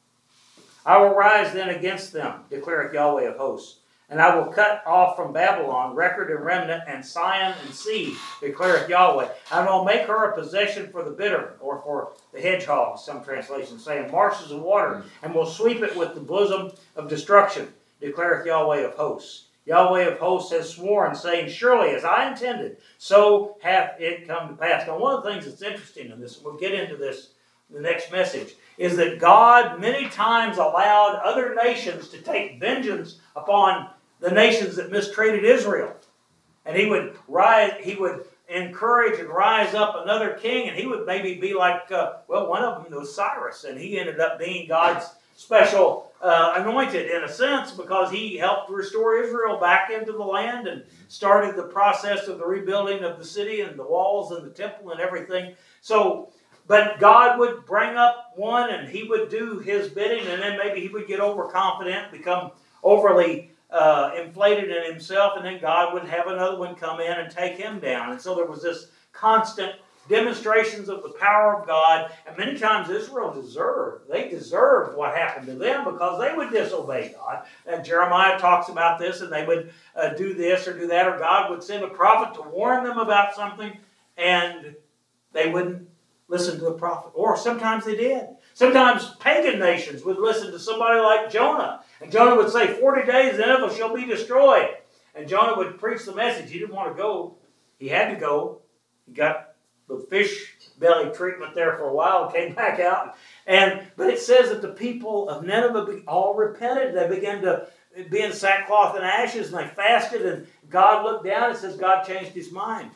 I will rise then against them, declareth Yahweh of hosts, and I will cut off from Babylon record and remnant, and Sion and seed, declareth Yahweh. I will make her a possession for the bitter, or for the hedgehog, some translations say, and marshes of water, and will sweep it with the bosom of destruction, declareth Yahweh of hosts. Yahweh of hosts has sworn, saying, surely as I intended, so hath it come to pass. Now, one of the things that's interesting in this, we'll get into this in the next message, is that God many times allowed other nations to take vengeance upon the nations that mistreated Israel. And he would rise, he would encourage and rise up another king, and he would maybe be like, uh, well, one of them was Cyrus, and he ended up being God's special uh, anointed in a sense, because he helped restore Israel back into the land and started the process of the rebuilding of the city and the walls and the temple and everything. So, but God would bring up one and he would do his bidding, and then maybe he would get overconfident, become overly uh, inflated in himself, and then God would have another one come in and take him down. And so there was this constant demonstrations of the power of God, and many times Israel deserved, they deserved what happened to them because they would disobey God. And Jeremiah talks about this, and they would uh, do this or do that, or God would send a prophet to warn them about something, and they wouldn't listen to the prophet. Or sometimes they did. Sometimes pagan nations would listen to somebody like Jonah, and Jonah would say, forty days Nineveh shall be destroyed. And Jonah would preach the message. He didn't want to go. He had to go. He got the fish belly treatment there for a while and came back out. And but it says that the people of Nineveh all repented. They began to be in sackcloth and ashes, and they fasted, and God looked down and says God changed his mind.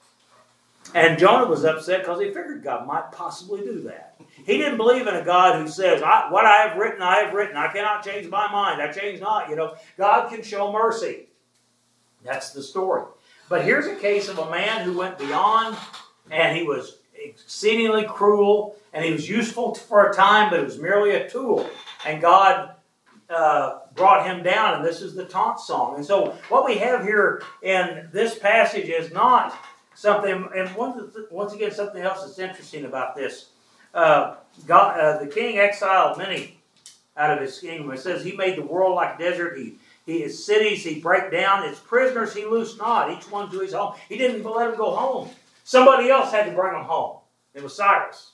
And Jonah was upset because he figured God might possibly do that. He didn't believe in a God who says, I, what I have written, I have written. I cannot change my mind. I change not. You know, God can show mercy. That's the story. But here's a case of a man who went beyond, and he was exceedingly cruel, and he was useful for a time, but it was merely a tool. And God uh, brought him down, and this is the taunt song. And so what we have here in this passage is not something, and one, once again, something else that's interesting about this. Uh, God, uh, the king exiled many out of his kingdom. It says he made the world like a desert. He, he his cities he break down. His prisoners he loosed not, each one to his home. He didn't even let them go home. Somebody else had to bring them home. It was Cyrus.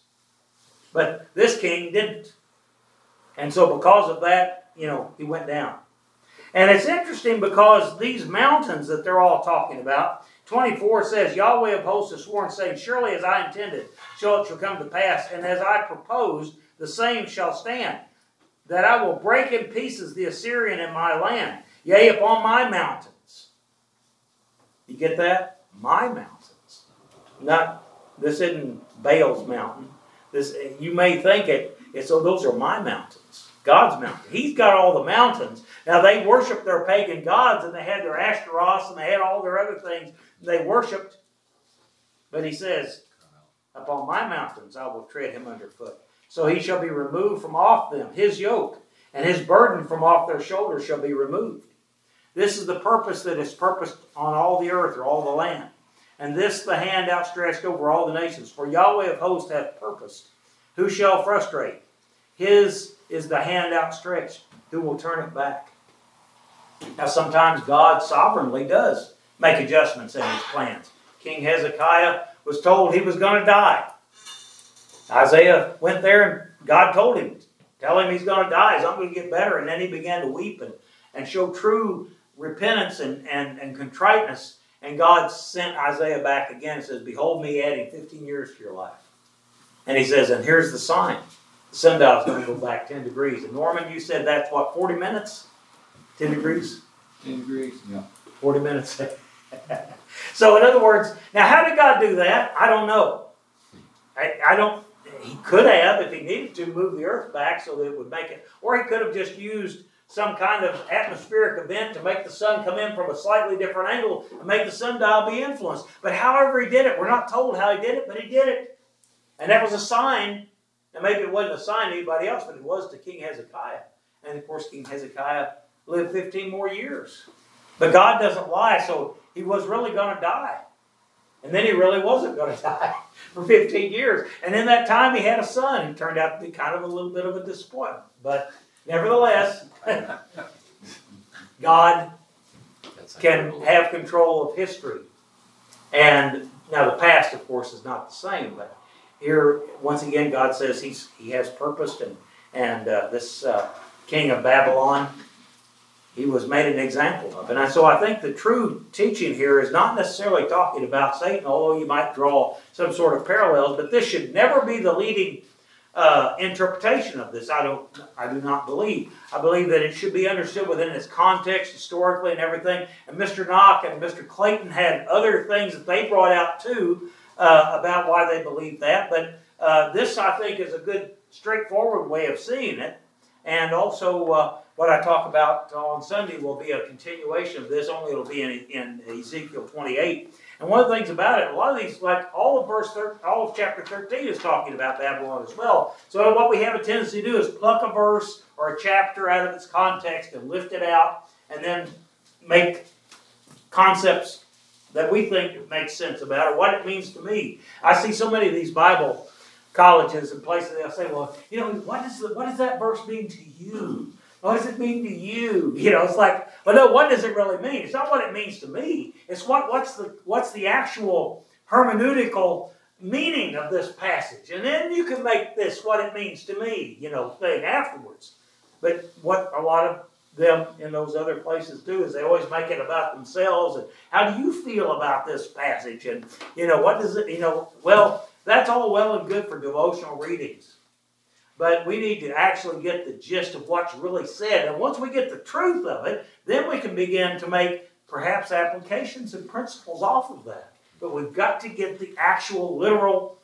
But this king didn't. And so because of that, you know, he went down. And it's interesting because these mountains that they're all talking about, twenty-four says, Yahweh of hosts has sworn, saying, surely as I intended, so it shall come to pass, and as I proposed, the same shall stand, that I will break in pieces the Assyrian in my land, yea, upon my mountains. You get that? My mountains. Not, this isn't Baal's mountain. This, you may think it, it's, oh, those are my mountains. God's mountain. He's got all the mountains. Now, they worshiped their pagan gods, and they had their Ashtaroths, and they had all their other things they worshipped. But he says, upon my mountains I will tread him underfoot. So he shall be removed from off them, his yoke, and his burden from off their shoulders shall be removed. This is the purpose that is purposed on all the earth, or all the land. And this the hand outstretched over all the nations. For Yahweh of hosts hath purposed. Who shall frustrate? His is the hand outstretched. Who will turn it back? Now sometimes God sovereignly does make adjustments in his plans. King Hezekiah was told he was going to die. Isaiah went there and God told him, tell him he's going to die. He's not going to get better. And then he began to weep and, and show true repentance and, and, and contriteness. And God sent Isaiah back again and says, behold me adding fifteen years to your life. And he says, and here's the sign. The sundial is going to go back ten degrees. And Norman, you said that's what, forty minutes? ten degrees? ten degrees, yeah. forty minutes. So in other words, now how did God do that? I don't know. I, I don't, he could have, if he needed to, move the earth back so that it would make it, or he could have just used some kind of atmospheric event to make the sun come in from a slightly different angle and make the sundial be influenced. But however he did it, we're not told how he did it, but he did it. And that was a sign, and maybe it wasn't a sign to anybody else, but it was to King Hezekiah. And of course, King Hezekiah lived fifteen more years. But God doesn't lie, so he was really going to die. And then he really wasn't going to die for fifteen years. And in that time, he had a son who turned out to be kind of a little bit of a disappointment. But nevertheless, God can have control of history. And now the past, of course, is not the same. But here, once again, God says he's, he has purposed. And, and uh, this uh, king of Babylon, he was made an example of. And so I think the true teaching here is not necessarily talking about Satan, although you might draw some sort of parallels, but this should never be the leading uh, interpretation of this. I don't, I do not believe. I believe that it should be understood within its context, historically and everything. And Mister Knock and Mister Clayton had other things that they brought out too uh, about why they believed that. But uh, this, I think, is a good, straightforward way of seeing it. And also, uh, what I talk about on Sunday will be a continuation of this, only it'll be in, in Ezekiel twenty-eight. And one of the things about it, a lot of these, like all of verse thirteen, all of chapter thirteen is talking about Babylon as well. So what we have a tendency to do is pluck a verse or a chapter out of its context and lift it out, and then make concepts that we think make sense about it, what it means to me. I see so many of these Bible colleges and places, they'll say, well, you know, what does the, what does that verse mean to you? What does it mean to you? You know, it's like, well, no, what does it really mean? It's not what it means to me. It's what, what's the what's the actual hermeneutical meaning of this passage. And then you can make this what it means to me, you know, thing afterwards. But what a lot of them in those other places do is they always make it about themselves. And how do you feel about this passage? And, you know, what does it, you know, well, that's all well and good for devotional readings. But we need to actually get the gist of what's really said. And once we get the truth of it, then we can begin to make perhaps applications and principles off of that. But we've got to get the actual literal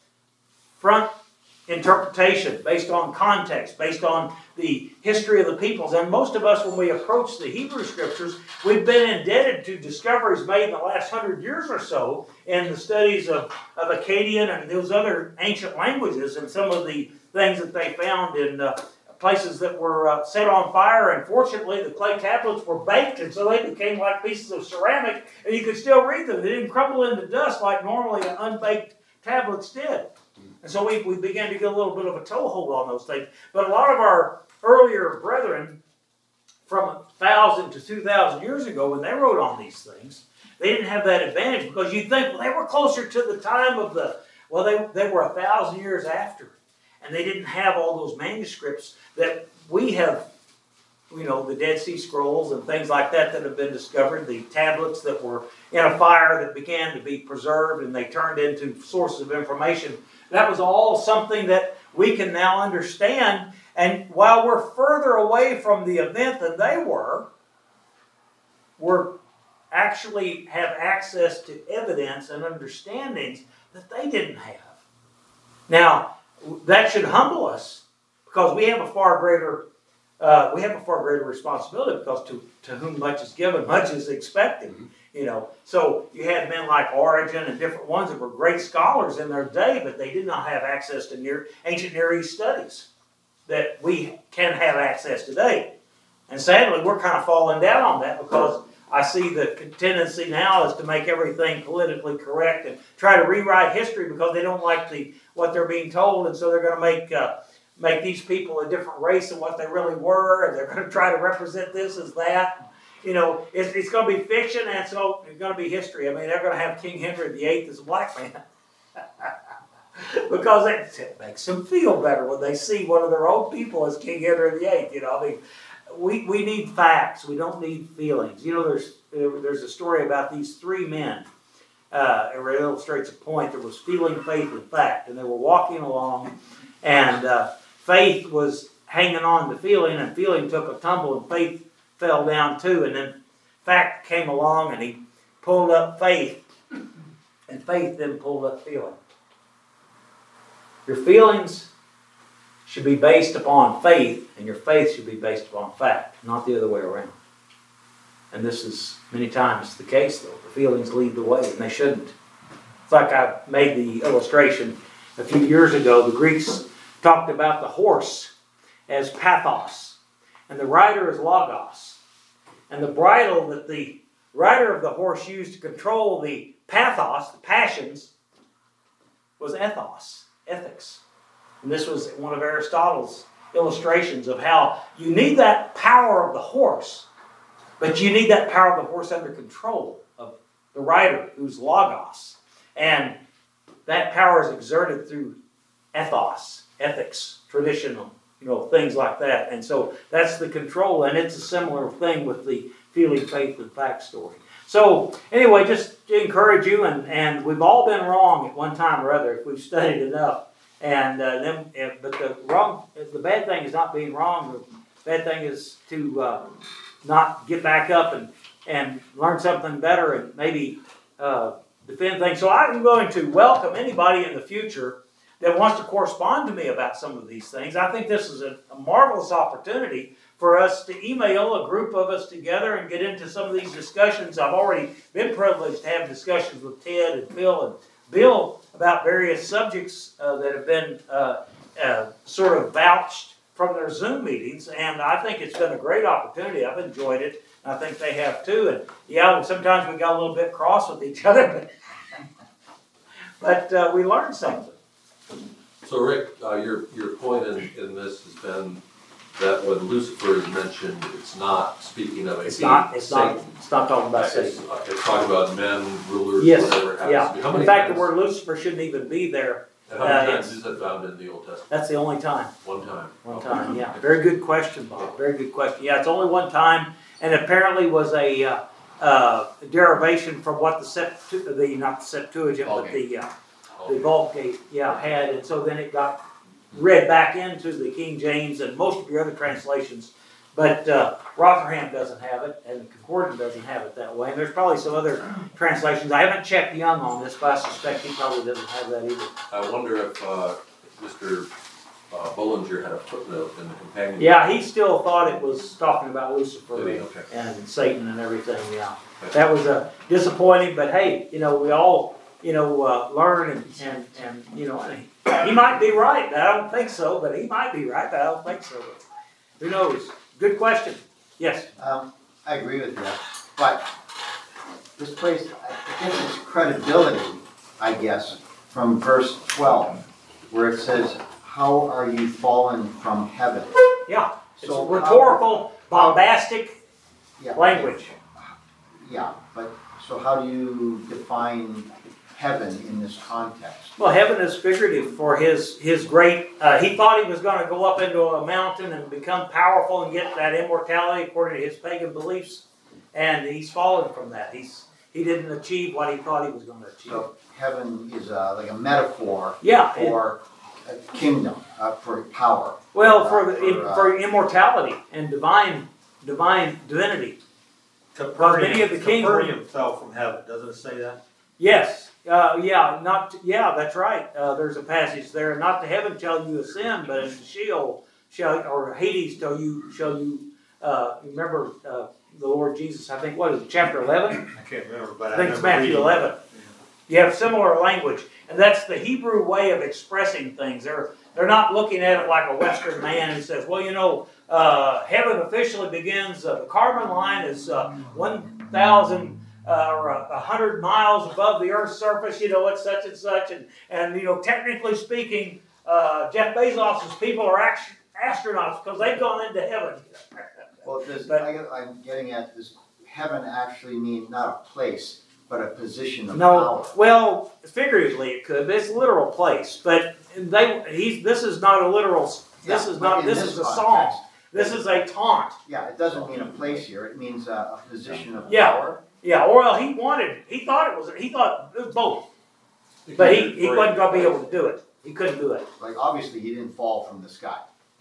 front interpretation based on context, based on the history of the peoples. And most of us, when we approach the Hebrew Scriptures, we've been indebted to discoveries made in the last hundred years or so in the studies of, of Akkadian and those other ancient languages and some of the things that they found in uh, places that were uh, set on fire. And fortunately, the clay tablets were baked, and so they became like pieces of ceramic, and you could still read them. They didn't crumble into dust like normally the unbaked tablets did. And so we, we began to get a little bit of a toehold on those things. But a lot of our earlier brethren, from a thousand to two thousand years ago, when they wrote on these things, they didn't have that advantage, because you'd think, well, they were closer to the time of the, well, they, they were a thousand years after. And they didn't have all those manuscripts that we have, you know, the Dead Sea Scrolls and things like that that have been discovered, the tablets that were in a fire that began to be preserved and they turned into sources of information. That was all something that we can now understand. And while we're further away from the event than they were, we're actually have access to evidence and understandings that they didn't have. Now, that should humble us, because we have a far greater uh, we have a far greater responsibility, because to, to whom much is given, much is expected. Mm-hmm. You know, so you had men like Origen and different ones that were great scholars in their day, but they did not have access to near, ancient Near East studies that we can have access today. And sadly, we're kind of falling down on that, because I see the tendency now is to make everything politically correct and try to rewrite history because they don't like the what they're being told, and so they're going to make uh, make these people a different race than what they really were, and they're going to try to represent this as that. You know, it's, it's going to be fiction, and so it's going to be history. I mean, they're going to have King Henry the Eighth as a black man because it, it makes them feel better when they see one of their own people as King Henry the Eighth. You know, I mean. We we need facts. We don't need feelings. You know, there's there's a story about these three men. Uh, it illustrates a point. There was feeling, faith, and fact, and they were walking along, and uh, faith was hanging on to feeling, and feeling took a tumble, and faith fell down too. And then fact came along, and he pulled up faith, and faith then pulled up feeling. Your feelings should be based upon faith, and your faith should be based upon fact, not the other way around. And this is many times the case, though. The feelings lead the way, and they shouldn't. It's like I made the illustration a few years ago. The Greeks talked about the horse as pathos, and the rider as logos. And the bridle that the rider of the horse used to control the pathos, the passions, was ethos, ethics. And this was one of Aristotle's illustrations of how you need that power of the horse, but you need that power of the horse under control of the rider, who's logos. And that power is exerted through ethos, ethics, traditional, you know, things like that. And so that's the control, and it's a similar thing with the feeling, faith, and fact story. So anyway, just to encourage you, and, and we've all been wrong at one time or other if we've studied enough. And uh, then, uh, but the wrong, the bad thing is not being wrong. The bad thing is to uh, not get back up and and learn something better and maybe uh, defend things. So I'm going to welcome anybody in the future that wants to correspond to me about some of these things. I think this is a, a marvelous opportunity for us to email a group of us together and get into some of these discussions. I've already been privileged to have discussions with Ted and Phil and Bill about various subjects uh, that have been uh, uh, sort of vouched from their Zoom meetings, and I think it's been a great opportunity. I've enjoyed it. I think they have too. And yeah, sometimes we got a little bit cross with each other, but, but uh, we learned something. So Rick, uh, your, your point in, in this has been that when Lucifer is mentioned, it's not speaking of a It's he, not. It's Satan. not. It's not talking about It's, Satan. it's talking about men, rulers, Yes. whatever it happens Yeah. to be. How In many fact, times, the word Lucifer shouldn't even be there. and how many uh, times it's- is that found in the Old Testament? That's the only time. One time. One Okay. time. Yeah. Very good question, Bob. Very good question. Yeah, it's only one time, and apparently was a uh, uh, derivation from what the Septu- the not the Septuagint, but the uh, the Vulgate, yeah, had, and so then it got read back into the King James and most of your other translations. But uh, Rotherham doesn't have it, and the Concordant doesn't have it that way. And there's probably some other translations. I haven't checked Young on this, but I suspect he probably doesn't have that either. I wonder if uh, Mister Uh, Bollinger had a footnote in the companion. Yeah, he still thought it was talking about Lucifer Did he? and, Okay. and Satan and everything. Yeah, Okay. that was uh, disappointing. But hey, you know, we all you know uh, learn and, and and you know, and he, he might be right. I don't think so, but he might be right. But I don't think so. But who knows? Good question. Yes. Um, I agree with you, but this place, it gets its credibility, I guess, from verse twelve, where it says, "How are you fallen from heaven?" Yeah. It's So rhetorical, bombastic Yeah, language. Yeah, but so how do you define heaven in this context? Well, heaven is figurative for his his great. Uh, he thought he was going to go up into a mountain and become powerful and get that immortality according to his pagan beliefs, and he's fallen from that. He's he didn't achieve what he thought he was going to achieve. So heaven is uh, like a metaphor Yeah. it- for a kingdom, uh, for power. well, uh, for the, in, uh, for immortality and divine divine divinity. Capernaum, Many of the kings were- Capernaum fell from heaven, doesn't it say that? Yes. Uh, yeah. Not. To, yeah. That's right. Uh, there's a passage there. Not to heaven shall you ascend, but into Sheol shall or Hades shall you shall you. Uh, remember uh, the Lord Jesus. I think what is it, chapter eleven? I can't remember, but I I think it's remember Matthew reading. eleven. You have similar language, and that's the Hebrew way of expressing things. They're they're not looking at it like a Western man who says, "Well, you know, uh, heaven officially begins. Uh, the carbon line is uh, one thousand uh, or a hundred miles above the Earth's surface. You know, it's such and such, and and you know, technically speaking, uh, Jeff Bezos's people are act- astronauts because they've gone into heaven." Well, this, But- I, get- I'm getting at this, heaven actually means not a place, but a position of No, power. well, figuratively it could. But it's a literal place, but they he's this is not a literal. This Yeah, is but not. in This is a context, song. This is a taunt. Yeah, it doesn't mean a place here, it means a, a position of Yeah. power. Yeah, or well, he wanted. He thought it was. He thought it was both, but he, he wasn't going to be able to do it. He couldn't do it. Like, obviously, he didn't fall from the sky,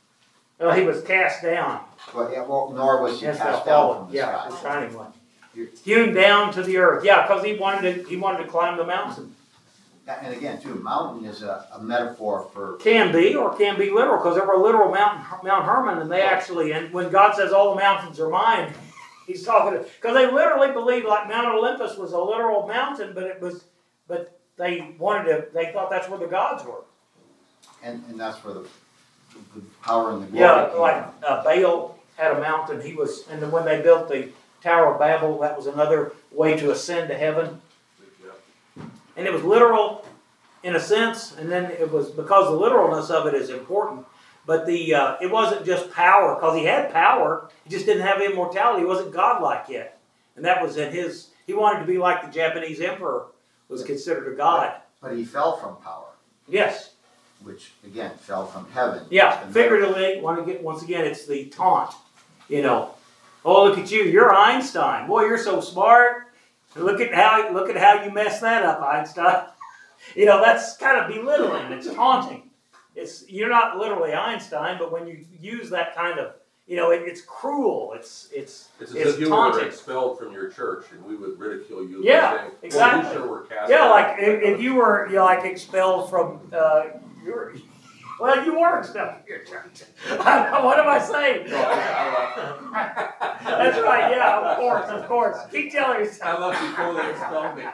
Well, he was cast down. but, yeah, well, nor was he Yes, cast the down fallen. from the Yeah, sky. the shining one. You're- Hewn down to the earth. Yeah, because he wanted to. He wanted to climb the mountain. And again, too, mountain is a, a metaphor for, Can be, or can be literal, because there were literal Mount, Mount Hermon, and they actually, and when God says all the mountains are mine, he's talking to, because they literally believed like Mount Olympus was a literal mountain, but it was, but they wanted to, they thought that's where the gods were. and, and that's where the, the power and the glory Yeah, came like from. uh, Baal had a mountain, he was, and then when they built the Tower of Babel, that was another way to ascend to heaven. Yeah. And it was literal in a sense, and then it was, because the literalness of it is important, but the uh, it wasn't just power, because he had power, he just didn't have immortality, he wasn't godlike yet. And that was in his, he wanted to be like the Japanese emperor was considered a god. But he fell from power, Yes, which again, fell from heaven. yeah, And figuratively, want to get, once again, it's the taunt, you know. Oh, look at you, you're Einstein. Boy, you're so smart. Look at how, look at how you messed that up, Einstein. You know, that's kind of belittling, it's taunting. It's, you're not literally Einstein, but when you use that kind of, you know, it, it's cruel, it's, it's, It's as it's if you were taunting. expelled from your church and we would ridicule you. Yeah, and say, exactly. Well, you sure were cast Yeah, out." like if, if you were, you know, like expelled from, uh, your, well, you were expelled from your church. What am I saying? No, I, I, That's right, yeah, of course, of course. Keep telling I yourself. left before they expelled me.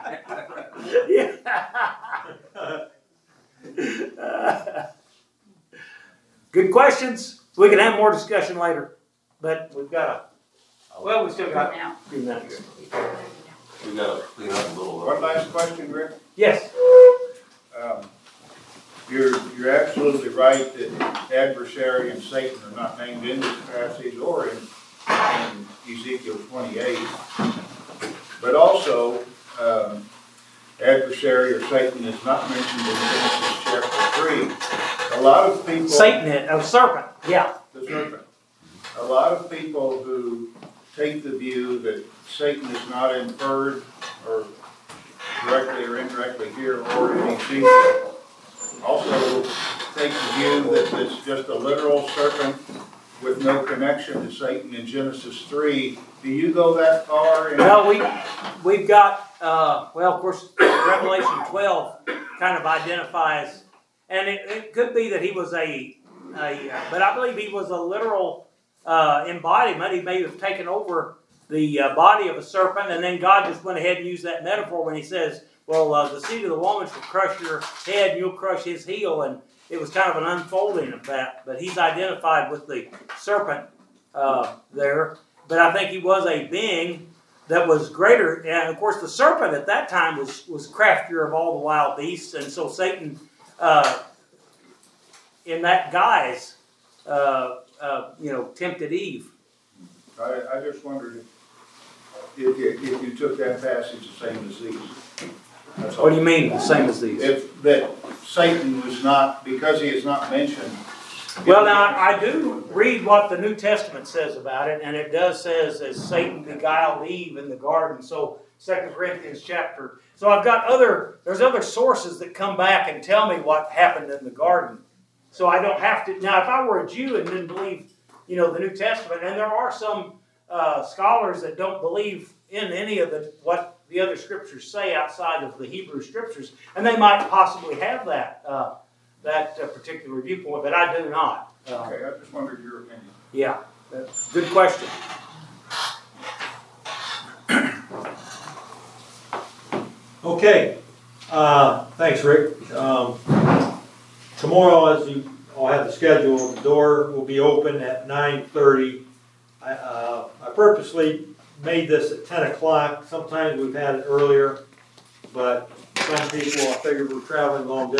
Yeah. Good questions. We can have more discussion later, but we've got a, well, we still got a few minutes. We gotta clean up a little. One last question, Rick. Yes, Um, You're, you're absolutely right that adversary and Satan are not named in this passage or in, in Ezekiel twenty-eight. But also, um, adversary or Satan is not mentioned in Genesis chapter three. A lot of people. Satan, a serpent, yeah. The serpent. A lot of people who take the view that Satan is not inferred or directly or indirectly here or in Ezekiel also take the view that it's just a literal serpent with no connection to Satan in Genesis three. Do you go that far? in- Well, we, we've got, uh, well, of course, Revelation twelve kind of identifies, and it, it could be that he was a, a, but I believe he was a literal uh, embodiment. He may have taken over the uh, body of a serpent, and then God just went ahead and used that metaphor when he says, well, uh, the seed of the woman shall crush your head and you'll crush his heel, and it was kind of an unfolding of that, but he's identified with the serpent uh, there. But I think he was a being that was greater, and of course the serpent at that time was, was craftier of all the wild beasts, and so Satan, uh, in that guise, uh, uh, you know, tempted Eve. I, I just wondered if, if you, if you took that passage the same as these. That's all. What do you mean, the same as these? If that Satan was not, because he is not mentioned. Well, now, I do read what the New Testament says about it, and it does says, as Satan beguiled Eve in the garden, so Second Corinthians chapter. So I've got other, there's other sources that come back and tell me what happened in the garden. So I don't have to, now if I were a Jew and didn't believe, you know, the New Testament, and there are some uh, scholars that don't believe in any of the, what the other scriptures say outside of the Hebrew scriptures, and they might possibly have that, uh, that uh, particular viewpoint, but I do not. Uh, Okay, I just wondered your opinion. yeah, that's a good question. Okay, uh, thanks, Rick. Um, tomorrow, as you all have the schedule, the door will be open at nine thirty. I, uh, I purposely made this at ten o'clock. Sometimes we've had it earlier, but some people, I figured we're traveling long distance.